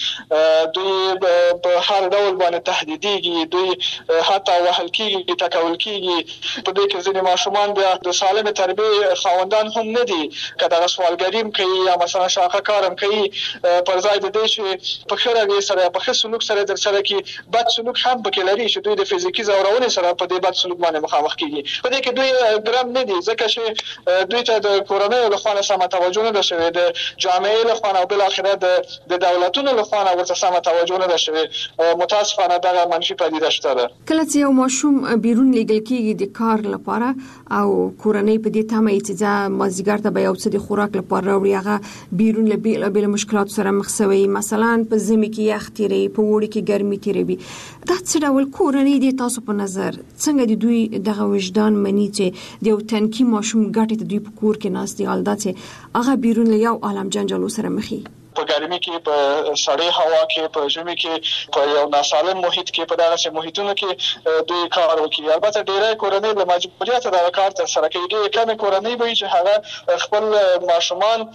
په هر ډول باندې تهدیدېږي، دوی حتی وهل کېږي، ټکول کېږي. په دې کې ځینې ماشومان بیا د سالمې تربیې خاوندان هم نه دي، که دغه سوالګري هم کوي یا مثلا شاخه کار هم کوي، پر ځای د دې چې په ښه رویې سره یا په ښه سلوک سره درسره کړي، بد سلوک هم پکې لري چې دوی د فزیکي ځورونې سره په دې بد سلوک باندې مخامخ کېږي. په دې کې دوی ګرم نه دي، ځکه چې دوی ته د کورنیو له خوا نه سمه توجه نه ده شوې، د جامعې له خوا نه او بالاخره د دولتونو له خوا نه ورته سمه توجه نه ده شوې. متاسفانه دغه منفي پدیده شته ده. کله چې یو ماشوم بیرون لیږل کېږي د کار لپاره او کورنۍ په دې تمه چې ځه مازدیګر ته به یو څه د خوراک لپاره راوړي، هغه بیرون له بېلابېلو مشکلاتو سره مخ شوی، مثلا په ژمي کې یخ تېروي، په اوړي کې ګرمي تېروي. دا څه ډول کورنۍ دي تاسو په نظر څنګه د دوی دغه وجدان مني چې د یو تنکي ماشوم ګټې ته دوی په کور کې ناست دي، حال دا چې هغه بیرون له یو عالم جنجالو سره مخي؟ په ګرمي کې په سړې هوا کې په ژمي کې په یو ناسالم محیط کې په دغه محیطونو کې دوی کار وکړي. البته ډېری کورنۍ له مجبوریت دا کار تر سره کوي. ډېرې کمې کورنۍ به چې هغه خپل ماشومان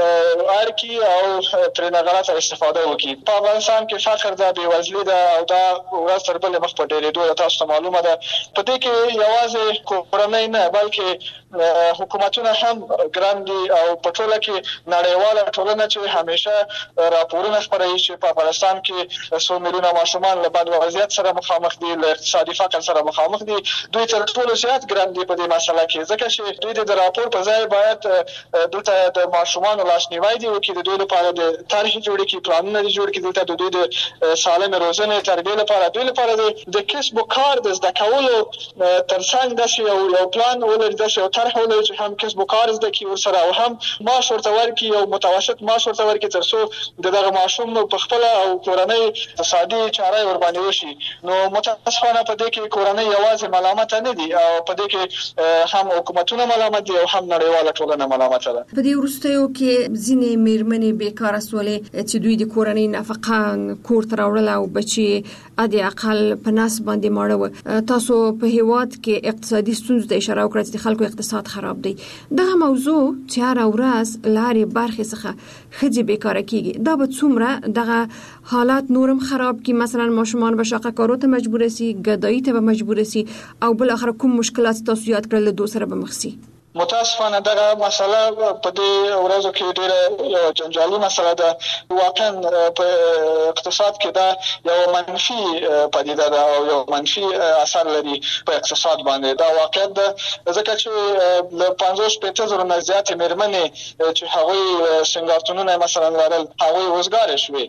ارکي او ترې نه غلطه استفاده وکړي. په افغانستان کې فقر ده، بېوزلي ده او دا ورځ تر بلې مخ په ډېرېدو ده. تاسو ته معلومه ده په دې کې یوازې کورنۍ نه بلکې حکومتونه هم ګران دي او په ټوله کې نړیواله ټولنه چې همیشه راپورونه خپروي چې په افغانستان کې څو میلیونه ماشومان له بد وضعیت سره مخامخ دي، له اقتصادي فقر سره مخامخ دي. دوی تر ټولو زیات ګران دي په دې مسله کې، ځکه چې دوی د راپور په ځای باید دلته د ماشومانو لاسنیوی دي وکړي، د دوی لپاره د طرحې جوړې کړي، پلانونه دي جوړ کړي، دلته د دوی د سالم روزنې تربیې لپاره دوی لپاره د کسب و کار د زده کولو ترڅنګ داسې یو پلان ولري، داسې یو طرح ولري چې هم کسب و کار زده کړي ورسره او هم معاش ورته ورکړي، یو متوسط معاش ورته ورکړي تر څو دغه ماشوم په خپله او کورنۍ اقتصادي چاره یې ورباندې وشي. نو متاسفانه په دې کې کورنۍ یوازې ملامته نه دي او په دې کې هم حکومتونه ملامت دي او هم نړیواله ټولنه ملامته ده. په دې وروستیو کې ځینې میرمنې بیکاره سولې چې دوی د کورنۍ نفقه کور ته راوړله او بچي د اقل په ناس باندې ماړه و. تاسو په هیواد کې اقتصادي ستونزو ته اشاره وکړه چې خلکو اقتصاد خراب دی. دغه موضوع چې هر ورځ لارې برخې څخه ښځې بیکاره کیږي، دا به څومره دغه حالات نورم خراب کی؟ مثلا ماشومان به شاقه کارو ته مجبور سي، ګدایي ته به مجبور سي او بل اخر کوم مشکلات تاسو یاد کړل له دوه سره به مخ سي؟ متاسفانه دغه مسله په دې ورځو کې ډېره جنجالي مسله ده. واقعا په اقتصاد کې دا یو منفي پدیده ده او یو منفي اثر لري په اقتصاد باندې. دا واقعیت ده ځکه چې له 50-60 زره نه زیاتې میرمنې چې هغوی سنګارتونونه مثلا لرل، هغوی وزګارې شوې.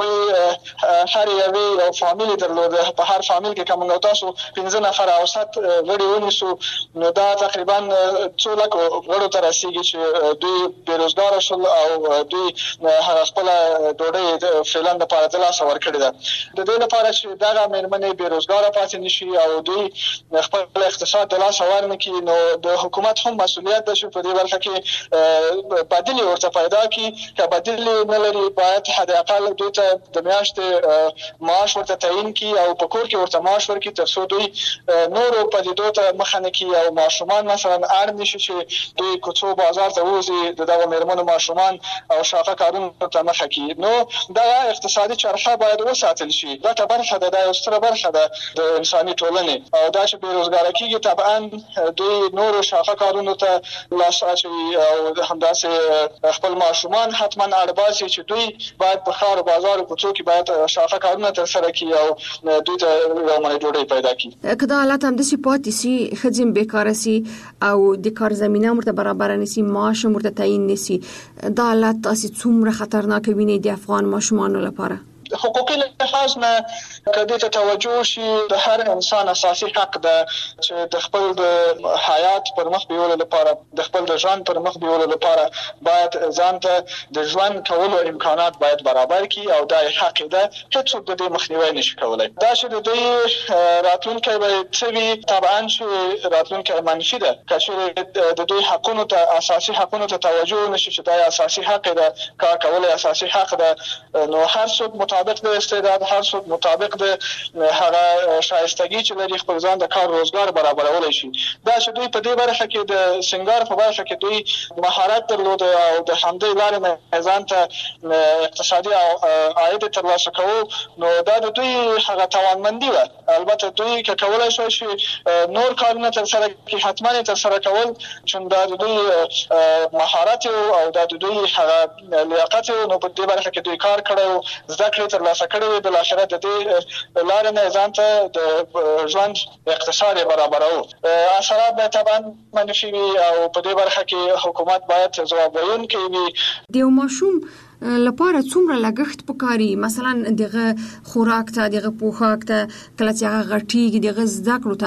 هغوی هر یو فامیل درلوده. په هر فامیل کې کوم تاسو 15 نفر اوسط غړي ونیسو، نو دا تقریبا لکه غړو ته رسیږي چې دوی بیروزګار شول او دوی هغه خپل ډوډۍ فعلا د پاره د لاس ورکړي ده. د دې لپاره چې دغه میرمنې بیروزګار پاتې نشي او دوی خپل اقتصاد د لاس ورنکړي، نو د حکومت هم مسؤلیت ده چې په دې برخه کې بدیل ورته پیدا کړي. که بدیل نه لري باید حد اقل دوی ته د میاشتې معاش ورته تعیین کړي او په کور کې ورته معاش ورکړي تر څو دوی نورو پدیدو ته مخه نه کړي او ماشومان مثلا اړ نشي چې دوی کوڅو بازار ته وځي دغه میرمنو ماشومان او شاقه کارونو ته مخه کړي. نو دا اقتصادي چرخه باید وساتل شي. دا برخه ده، دا یو ستره برخه ده د انساني ټولنې او دا چې بیروزګاره کیږي طبعا دوی نورو شاقه کارونو ته لاس اچوي او همداسې خپل ماشومان حتما اړباسي چې دوی باید په ښار او بازار او کوڅو کې باید شاقه کارونه ترسره کړي او دوی ته یو منې ډوډۍ پیدا کړي. که دا حالت همداسې پاتې سي، ښځې بیکاره سي او د کار زمینه مرته برابر نشي، معاش مرته تعیین نشي، دا حالت تاسو څومره خطرناک ویني د افغان ماشومانو لپاره؟ حقوقي لحاظ نه کدی ته توجه شي، د هر انسان اساسي حق ده چې د خپل د حیات پر مخ بیولو لپاره، د خپل د ژوند پر مخ بیولو لپاره باید ځان ته د ژوند کولو امکانات باید برابر کړي او دا حق ده. هیڅوک د دې مخنیوي نشي کولای. دا چې د دوی راتلونکی به څه وي، طبعا چې راتلونکی منفي ده. که د دوی حقونو ته، اساسي حقونو ته توجه نشي چې دا اساسي حق ده، کار کول اساسي حق ده، نو هر څوک مطابق د استعداد، هر څوک مطابق د هغه شایستګي چې لري خپل ځان د کار روزګار برابرولای شي. دا چې دوی په دې برخه کې د سنگار په برخه کې دوی مهارت درلود او د همدې لارې نه ځان ته اقتصادي عاید ترلاسه کوو، نو دا د دوی هغه توانمندي وه. البته دوی که کولای شي نور کارونه ترسره کړي، حتما یې ترسره کول، چون دا د دوی مهارت او دا د دوی هغه لیاقت، نو په دې برخه کې دوی کار کړی، زده کړې ترلاسه کړې، بالاخره د دې لارې نه ځان ته د ژوند اقتصاد برابرو. اثرات به طبعا منفي وي او په دې برخه کې حکومت باید ځواب ویونکی وي. د ماشوم لپاره څومره لګښت پکاري؟ مثلا دغه خوراک ته، دغه پوښاک ته، کله چې هغه غټیږي، دغه زده کړو ته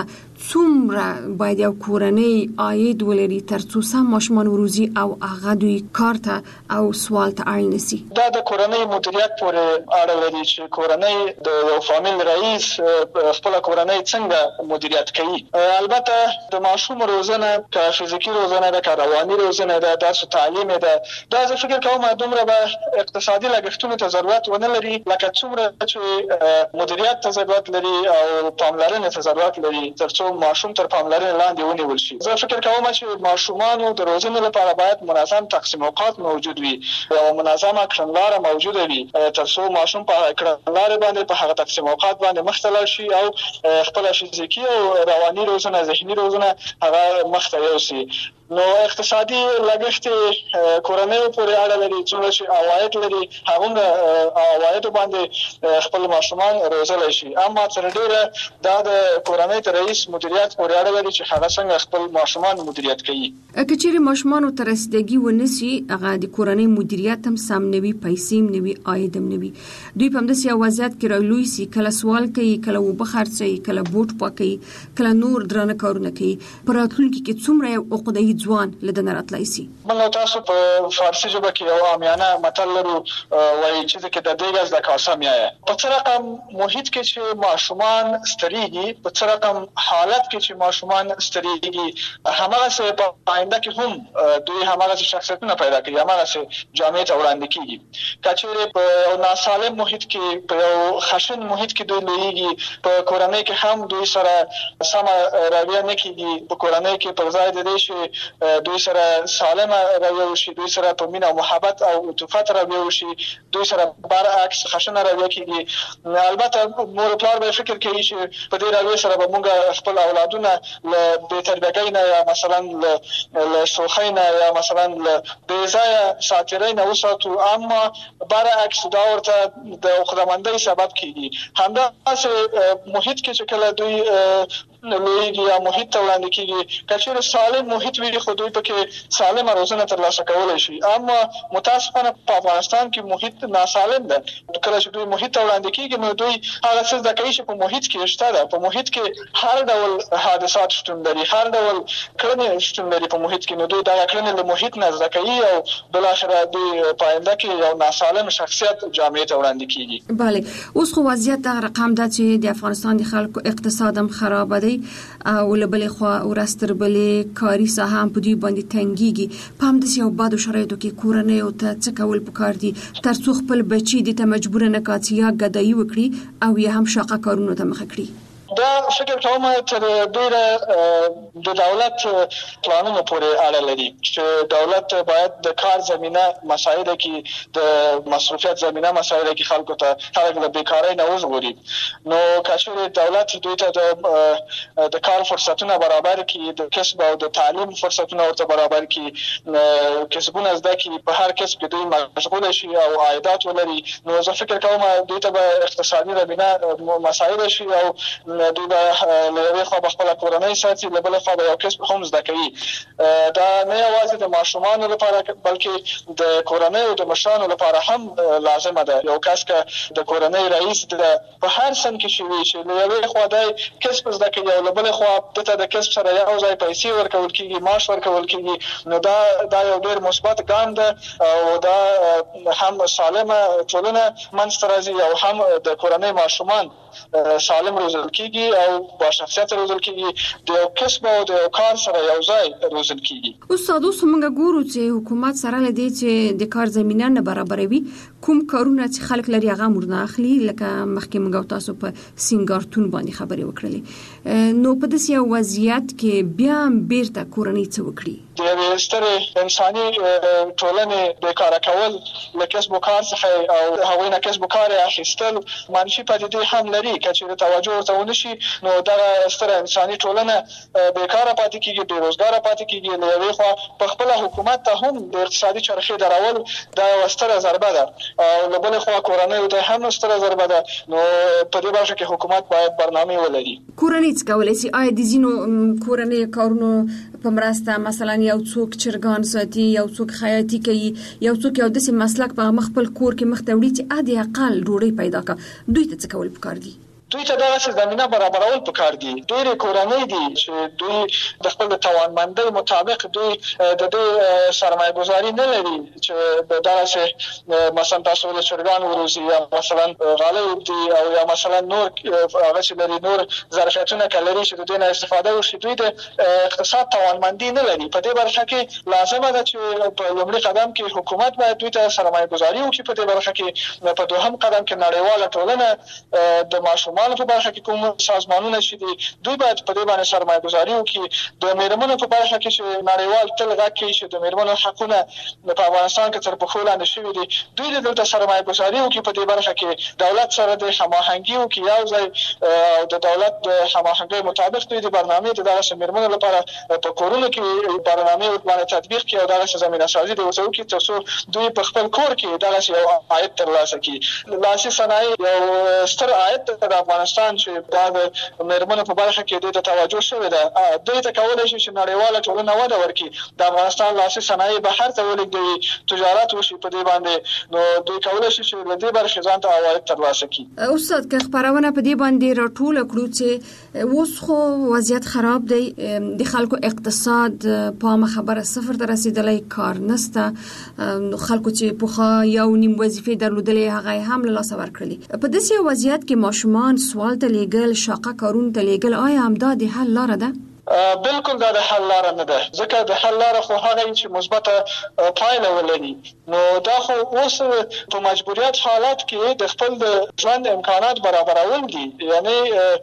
څومره باید یو کورنۍ عاید ولري ترڅو سم ماشومان وروزي او هغه دوی کار ته او سوال ته اړ نشي؟ دا د کورنۍ مدیریت پورې اړه لري چې کورنۍ د یو فامیل رئیس خپل کورنۍ څنګه مدیریت کوي. البته د ماشوم روزنه که فزیکی روزنه ده که رواني روزنه ده درس تعلیم ده، دا زه فکر کوم دومره به اقتصادي لګښتونو ته ضرورت ونه لري لکه څومره چې مدیریت ته ضرورت لري او پاملرنې ته ضرورت لري ترڅو ماشوم تر پاملرنې لاندې ونیول شي. زه فکر کوم چې ماشومانو د روزنې لپاره باید منظم تقسیم اوقات موجود وي او منظمه کړنلاره موجوده وي ترڅو ماشوم په کړنلاره باندې په هغه تقسیم اوقات باندې مخ ته لاړ شي او خپل فزیکی او رواني روزنه ذهني روزنه هغه مخ ته یوسي. نو اقتصادي لګښت کورنۍ پورې اړه لري، څومره چې عواید لري هغومره عواید باندې خپل ماشومان روزلی شي. اما تر ډیره دا د کورنۍ د رئیس مدیریت پورې اړه لري چې هغه څنګه خپل ماشومان مدیریت کوي. که چیرې ماشومانو ته رسیدګي ونشي هغه د کورنۍ مدیریت هم سم نه وي، پیسې هم نه وي، عاید هم نه وي، دوی په همداسې یو وضعیت کې رالوی سي، کله سوال کوي، کله اوبه خرڅوي، کله بوټ پاکوي، کله نور درانه کارونه کوي. په راتلونکي کې څومره یو عقده‌ای ځوان لدنه راتلی سي. موږ تاسو په فارسي ژبه کې یو عامیانه متل لرو وایي چې کې د دې غاز د کاسه میایه. په څه رقم محیط کې چې ماشومان ستړيږي، په څه رقم حالت کې چې ماشومان ستړيږي، هماغه په آینده کې هم دوی هماغه شخصیتونه پیدا کوي، هماغه جامعه ته وړاندې کیږي. کچېرې په یو ناسالم محیط کې، په یو خشن محیط کې دوی لویږي، په کورنۍ کې هم دوی سره سم رویه نه کیږي، په کورنۍ کې پر ځای د دې شي دوی سره سالمه رویه وشي، دوی سره په مینه او محبت او عطوفت رویه وشي، دوی سره برعکس خشنه رویه کیږي. البته مور پلار به فکر کوي چې په دې رویه سره به موږ خپل اولادونه له بې تربیګۍ نه یا مثلا له شوخۍ نه یا مثلا له بې ځایه ساتیرۍ نه وساتو، اما برعکس دا ورته د عقده‌مندۍ سبب کیږي. همداسې محیط کې چې کله دوی لویږي یا محیط ته وړاندې کیږي، که چېرې سالم محیط وي خو دوی پکې سالمه روزنه ترلاسه کولی شي. اما متاسفانه په افغانستان کې محیط ناسالم ده. کله چې دوی محیط ته وړاندې کیږي نو دوی هغه څه زده کوي چې په محیط کې شته ده. په محیط کې هر ډول حادثات شتون لري، هر ډول کړنې شتون لري په محیط کې، نو دوی دا کړنې له محیط نه زده کوي او بالاخره دوی په آینده کې یو ناسالم شخصیت جامعه ته وړاندې کیږي. بله، اوس خو وضعیت دا رقم ده چې د افغانستان د خلکو اقتصاد هم خراب دی او له بلې خوا ورستر بلې کاري ساحه هم په دوی باندې تنګیږي. په همداسې یو بدو شرایطو کې کورنیو ته څه کول پکار دي ترڅو خپل بچي دې ته مجبور نه کړي چې یا ګدایي وکړي او یا هم شاقه کارونو ته مخه کړي؟ دا فکر کوم تر ډیره د دولت پلانونو پورې اړه لري چې دولت باید د کار زمينه مسایل کې د مصرفیت زمينه مسایل کې خلکو ته خلک له بیکاری نه وژغوري. نو کاشوره دولت دوی ته د کار فرصتونه برابر کړي، د کسب او د تعلیم فرصتونه ورته برابر کړي، کسبونه زده کړي، په هر کسب کې دوی مشغول شي او عایدات ولري. نو زه فکر کوم دوی ته اقتصادي زمينه مسایل شي او دوی به له یوې خوا خپل کورنۍ ساتي، له بلې خوا یو کسب هم زده کوي. دا نه یوازې د ماشومانو لپاره بلکې د کورنۍ او د مشرانو لپاره هم لازمه ده. یو کس که د کورنۍ رئیس ده په هر سن کې شي چې له یوې خوا د کسب زده کوي او له بلې خوا د کسب سره یو ځای پیسې ورکول کیږي، معاش ورکول کیږي، نو دا یو ډېر مثبت ګام ده او دا هم سالمه ټولنه منځته راځي او هم د کورنۍ ماشومان سالم روزل کیږي او با شخصیت روزل کیږي، د یو کسب او د یو کار سره یو ځای روزل کیږي. استاد، اوس موږ ګورو چې حکومت سره لدی چې د کار زمينه نه برابروي، کوم کارونه چې خلک لري هغه مرنه اخلي، لکه مخکې موږ تاسو په سنگارتون باندې خبرې وکړلې. نو په داسې یو وضعیت کې بیا بیرته کورنۍ څه وکړي؟ د یوې سترې انساني ټولنې بیکاره کول له کسب و کار څخه او هغوی نه کسب و کار اخیستل منفي پدیدې هم لري. که چېرې توجه ورته ونه شي نو دغه ستره انساني ټولنه بیکاره پاتې کېږي، بېروزګاره پاتې کېږي. له یوې خوا په خپله حکومت ته هم د اقتصادي چرخې درول دا یوه ستره ضربه ده او له بلې خوا کورنیو ته هم ستره ضربه ده. نو په دې برخه کې حکومت باید برنامې ولري. کورنۍ څه کولی شي؟ آیا د ځینو کورنۍ کارونو په مرسته مثلا یو څوک چرګان ساتي، یو څوک خیاطي کوي، یو څوک یو داسې مسلک په خپل کور کې مخ ته وړي چې ادي اقل ډوډۍ پیدا کړي، دوی ته څه کول پکار دي؟ دوی ته دغه زمينه برابرول پکار دي. ډېرې کورنۍ دي چې دوی د خپل توانمندۍ مطابق دوی د دې سرمایه گذاري نه لري چې دغه مثلا تاسو د چرګان وروزي یا مثلا غالۍ دي او یا مثلا نور هغه چې لري نور ظرفیتونه کلري چې د دې نه استفاده وشي. دوی د اقتصاد توانمندي نه لري. په دې برخه کې لازمه ده چې په لومړي قدم کې حکومت باید دوی ته سرمایه گذاري وکړي. په دې برخه کې په دوهم قدم کې نړیواله ټولنه د ماشومانو په برخه کې کوم سازمانونه شي دي دوی باید په دې باندې سرمایه گذاري وکړي. د میرمنو په برخه کې چې نړیوال تل غږ کوي چې د میرمنو حقونه په افغانستان کې تر پښو لاندې شوي دي دوی د دلته سرمایه گذاري وکړي. په دې برخه کې دولت سره د هماهنګي وکړي یو ځای او د دولت د هماهنګۍ مطابق دوی د برنامې د دغه میرمنو لپاره په کورونو کې برنامې باندې تطبیق کړي او دغه زمينه سازي د وسو کې ترڅو دوی په خپل کور کې دغه یو عاید ترلاسه کړي. لاسي صنایع یو ستر عاید د افغانستان چې د میرمنو په برخه کې د توجه شوی ده. دوی ته کولای شي چې نړیواله ټولنه وده ورکړي. د افغانستان لاسي صنایع بهر ته ولېږدوي تجارت وشي په دې باندې نو دوی کولای شي چې له دې برخې ځان ته عواید ترلاسه کړي. استاد که خبرونه په دې باندې راټول کړو چې اوس خو وضعیت خراب دی د خلکو اقتصاد په خبره صفر ته رسیدلې کار نسته خلکو چې پوخا یو نیم وظیفه درلودلې هغه هم له لاسه ورکړلې. په داسې وضعیت کې ماشومان سوال ته لېږل شاقه کارون ته لېږل آیا همدا د حل لاره ده؟ بالکل دا د حل لاره نه ده ځکه د حل لاره خو هغه چې مثبته پایله ولري. نو دا خو اوس په مجبوریت حالات کې د خپل ژوند امکانات برابرول دي. یعنی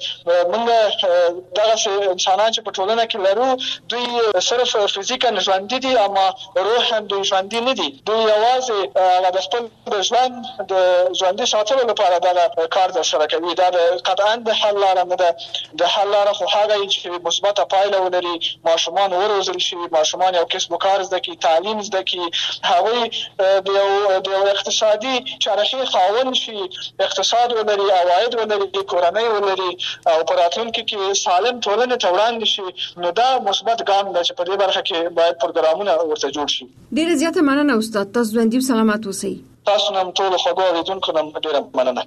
موږ دغه انسانان چې په ټولنه کې لرو دوی صرف فزیکا ژوندي دي اما روحاً دوی ژوندي نه دي. دوی یوازې د خپل ژوند د ژوندي ساتلو لپاره دا کار ترسره کوي. دا قطعاً د حل لاره نه ده. د حل لاره خو هغه چې مثبته پایله ولري ماشومان وروزل شي ماشومان یو کسب و کار زده کړي تعلیم زده کړي هغوی د یو اقتصادي چرخې خاوند شي اقتصاد ولري عواید ولري کورنۍ ولري او په راتلونکي کې سالم ټولنې ته وړاندې شي. نو دا مثبت ګام ده چې په دې برخه کې باید پروګرامونه ورته جوړ شي. ډیره زیاته مننه استاد. تاسو ژوندي او سلامت اوسئ. تاسو هم ټول خوږو اوریدونکو نن ډیره مننه.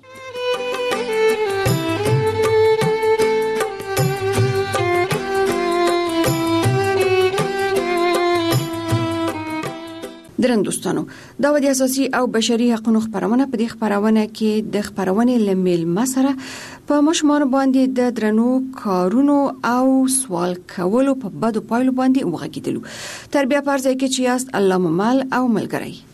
درن دوستانو دا ودی اساسي او بشري حقوقو خبرونه په دې خبرونه کې د خبرونې لمیل مسره په مشمار باندې د درنو کارونو او سوال کولو په بدو پایلو باندې وغږیدلو. تربیه پرځای کې چې است الله ممل او ملګری